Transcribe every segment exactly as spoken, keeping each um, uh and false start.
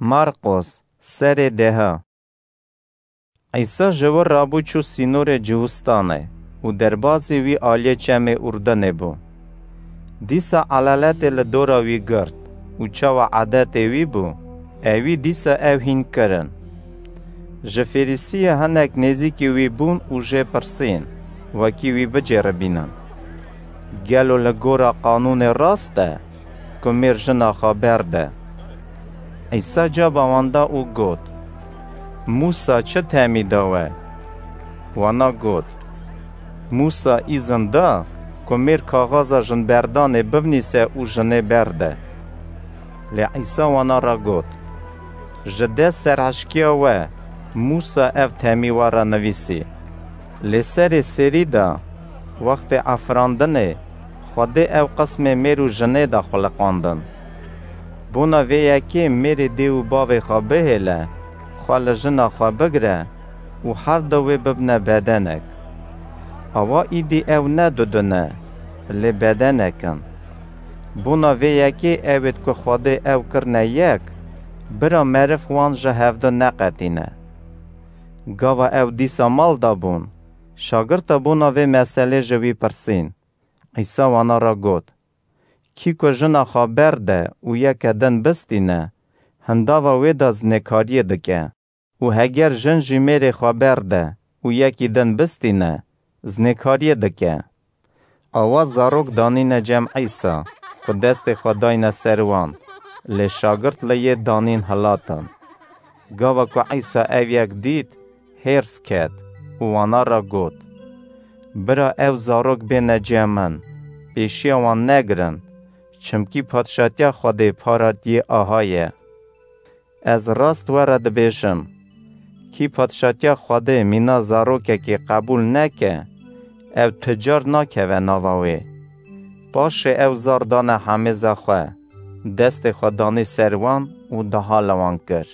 Marcos سر ده ایسا جور رابو چو سینور جهستانه و دربازی وی آلیه چمه اردنه بو. دیسا علالت لدورا وی گرد و چاو عادت وی بو اوی دیسا او هین کرن. جفریسی هنک نزیکی وی بون و جه پرسین وکی وی بجر بینن. گلو لگورا قانون راسته که مرجنا خبر ده. ایسا جا باواندا او گود موسا چه تمی داوه؟ وانا گود موسا ایزن دا که میر کاغازا جن بردانه ببنیسه او جنه برده. لی ایسا وانا را گود جده سرعشکیا و موسا اف تمی وارا نویسی. لی سر سری دا وقت افراندنه خوده او قسم میرو جنه دا خلقاندن. بونا وی یکی میری دیو باوی خواه بهیله خواه جنا خواه بگره و هر دوی ببنه بدنک. اوا ایدی او ندودنه لی بدنکن. بونا وی یکی اوید که خواه او کرنه یک برا معرف وان جه هفته نقتینه. گاوا او دیسا مال دا بون شاگرتا بونا وی مسئله جوی پرسین. ایسا وانا را گود کی که جنا خبر ده و یک دن بستینه هنداوا وی دا زنکاریه دکه و هگر جن جمیر خبر ده و یکی دن بستینه زنکاریه دکه. آواز زاروک دانین جمع ایسا و دست خداین سروان لی شاگرد لیه دانین حلاتن. گاوا که ایسا او یک دید هرس کد و وانا را گود برا او زاروک بین جمعن پیشی وان نگرن چمکی پادشاتیا خود پارادی آهایه. از راست ورد بیشم کی پادشاتیا خود مینا زاروکه که قبول نکه او تجار نکه و نواوی. باشه او زاردان همه زخواه دست خودانی سروان و دهالوان کر.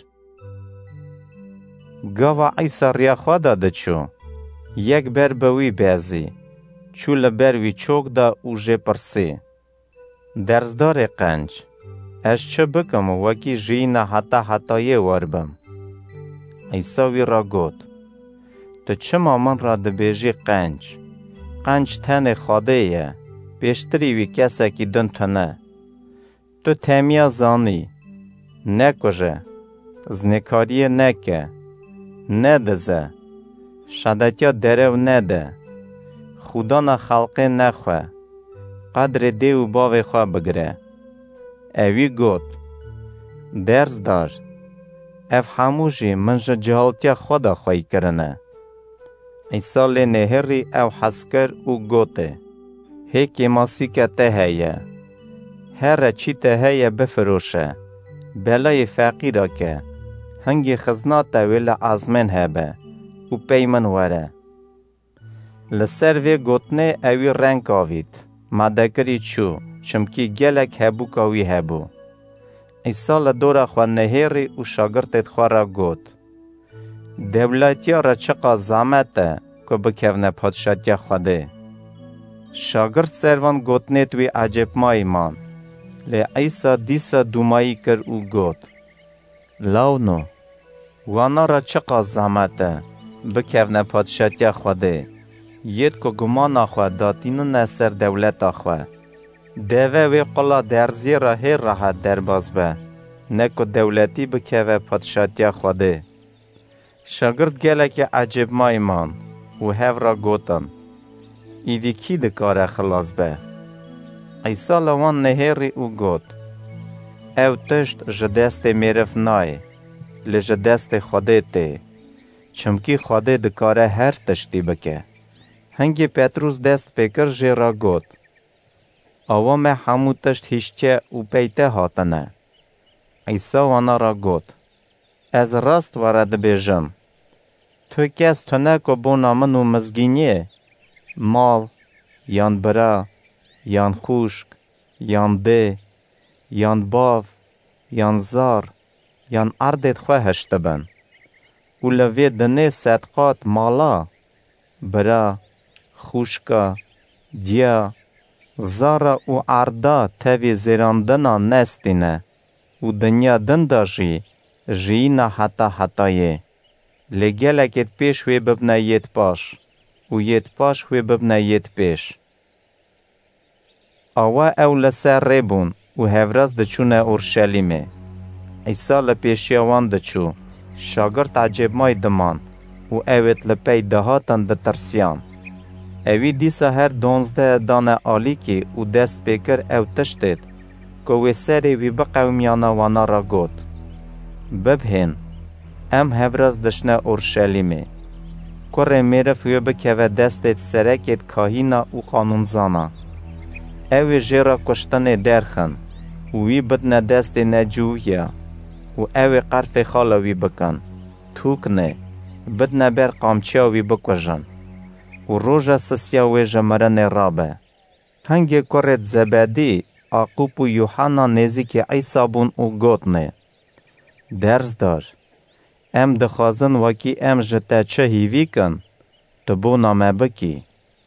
گاوا ایسا ریا خواه داده چو یک بر بوی بیزی چو لبروی چوک دا اوژه پرسی. درزدار قنج اش چه بکم وکی جینا حتا حتایه وربم. ایسا وی را گود تو چه مامن را دبیجی قنج؟ قنج تن خواده یه بیشتری وی کسا کی دن تنه. تو تمیا زانی نکوژه زنکاریه نکه ندزه شدتیا درو نده خدا نا خلقه نخواه قدر دیو باوی خواه بگره. اوی گود درز دار اف هموشی منجا جهالتیا خدا خواهی کرنه. ایسا لی نهری او حسکر او گوته هیکی ماسی که ته هیه هر چی ته هیه بفروشه بلای فقیره که هنگی خزنات ویل عزمن هبه و پیمن وره. لسر وی گوتنه اوی رنگ آوید مدکری چو چمکی گلک هبو کاوی هبو. ایسا لدورا خواه نهیری و شاگرتت خواه را گوت دولتیا را چقا زامته که بکونه پادشاتیا خوده. شاگرد سروان گوتنه توی عجب مای مان لی ایسا دیسا دومایی کر او گوت لاونو وانا را چقا زامته بکونه پادشاتیا خوده. ید که گمان آخواه داتینو نسر دولت آخواه دوه وی قلا درزی را هی راحت در باز به نکو دولتی بکوه پادشاتیا خوده. شاگرد گله که عجب ما ایمان و هف را گوتن ایدی کی دکاره خلاص به. ایسا لوان نهیری او گوت او تشت جدست میرف نای لی جدست خوده تی چمکی خوده دکاره هر تشتی بکه. هنگی پتروس دست پیکر جی را گوت آوا ما همو تشت هیشچه و پیته هاتنه. ایسا وانا را گوت از راست ورد بیجم تو کس تنه که بونا منو مزگینیه مال یان برا یان خوشک یان ده یان باف یان زار یان اردت خواه هشته بن و لوی دنه صدقات مالا برا خوشکا دیا زارا و اردا تاوی زیراندنا نستینه و دنیا دنداجی جینا حتا حتایه لگلکت پیش وی ببنه یت پاش و یت پاش وی ببنه یت پیش. آوا او لسر ریبون و هفراز دچونه اورشلیمه. عیسی لپیشیا وان دچو شاگرد عجب مای دمان و اوید لپی دهاتن دترسیان. اوی دیسا هر دونزده دانه آلی که و دست پیکر او تشتید که وی سری وی بقومیانا وانا را گوت. ببهن ام هفراز دشنه اورشلیمه. کره میرف وی بکوه دستید سرکید کاهینا و قانونزانا. اوی جیرا کشتن درخن و وی بدن دست نجویا و اوی قرف خالا وی بکن. توکنه بدن بر قامچیا وی بکوژن. و روژا سسیا وی جمرن رابه. هنگی کرد زبادی آقوب و یوحنا نزیک عیسی بون و گوتنه. درز دار. ام دخوازن وکی ام جتا چه هیوی کن تبو نامه بکی.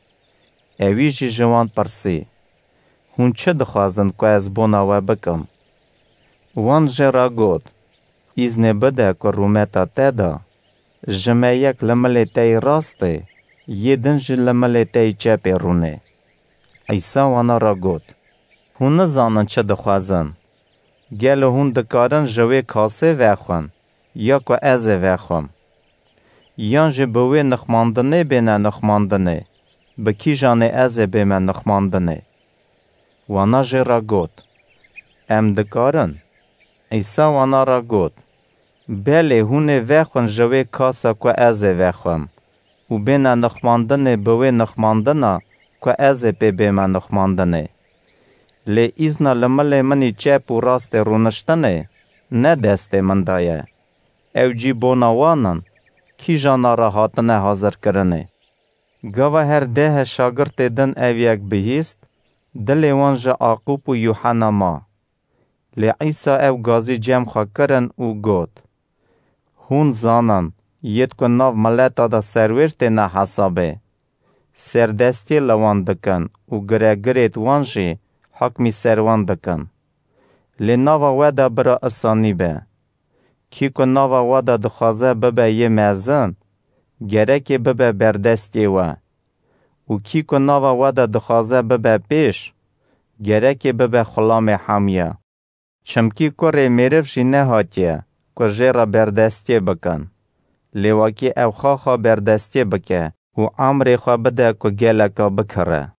اوی جی جوان پرسی. هون چه دخوازن که از بونا و بکم؟ وان جرا گوت. ایزنه بده که رومتا تدا. جمعه یک لملی تای راسته. یه دنج لملی تای چپی رونه. عیسی وانا را گوت. هون نزانن چه دخوازن. گل هون دکارن جوی کاسه وخون. یا که از وخوم. یان جه بوی نخماندنه بینه نخماندنه. بکی جانه از بیمه نخماندنه. وانا جه را گوت. ام دکارن. عیسی وانا را گوت. بله هونه وخون جوی کاسه که از وخوم. و بینه نخماندنه بوی نخماندنه که از پی بیمه نخماندنه. لی ایزنا لمل منی چپ و راست رونشتنه نه دست من دایه. او جی بوناوانن کی جانا را هاتنه حاضر کرنه. گوه هر ده شاگرد دن او یک بهیست دل وانج آقوب و یوحنا ما. لی عیسی او گازی جمع خواه کرن و گوت. هون زانن ید که ناو ملتا دا سرویرت نه حسابه. سردستی لوان دکن و گره گریت وانجی حکمی سروان دکن. لی ناو ودا برا اسانی به. کی که ناو ودا دخوازه ببه یه مزن گره که ببه بردستی و. و کی که ناو ودا دخوازه ببه پیش گره که ببه خلام حامیه. چمکی کره میرف جی نه هاتیه که جیرا بردستی بکن. لیواکی او خواه بردستی بکه و عمری خواه بده که گلکا بکره.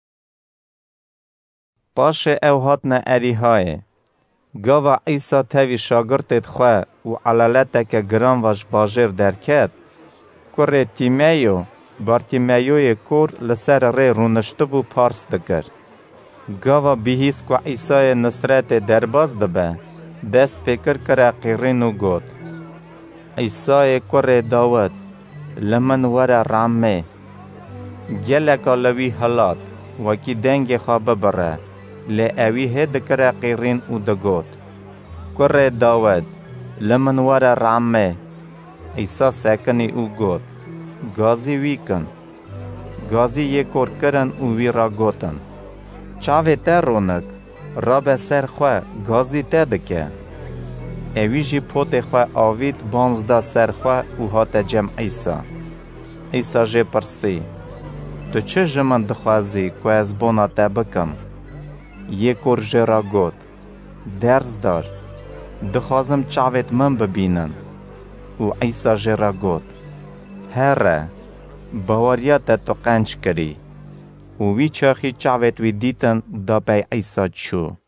باشه او هاتنه اری های. گاوا عیسی تاوی شاگرتت خواه و علالتا که گرام وش باجر درکت کره تیمیو بارتیمیوی کور لسر ری رونشته بو پارس دکر. گاوا بیهیس که عیسی نصرت درباز دبه دست پیکر کره قیرینو گود. عیسی کره داود لمن وره رامه گلکا لوی حالات وکی دنگ خواه ببره لی اوی هد کره قیرین او دگود. کره داود لمن وره رامه عیسی سکنی او گود. گازی وی کن. گازی یک کور کرن او وی را گوتن. چاوی تا رونک راب سر خواه گازی تا دکه. اوی جی پوت خواه آوید بانزده سر خواه او هات جمع عیسی. عیسی جی پرسی. تو چه جمن دخوازی که از بونا تا بکم؟ یک کور جرا گوت. درز دار. دخوازم چاوید من ببینن. و عیسی جرا گوت. هره باوریات تو قنچ کری. و وی چاخی چاوید وی دیتن دا پی عیسی چو.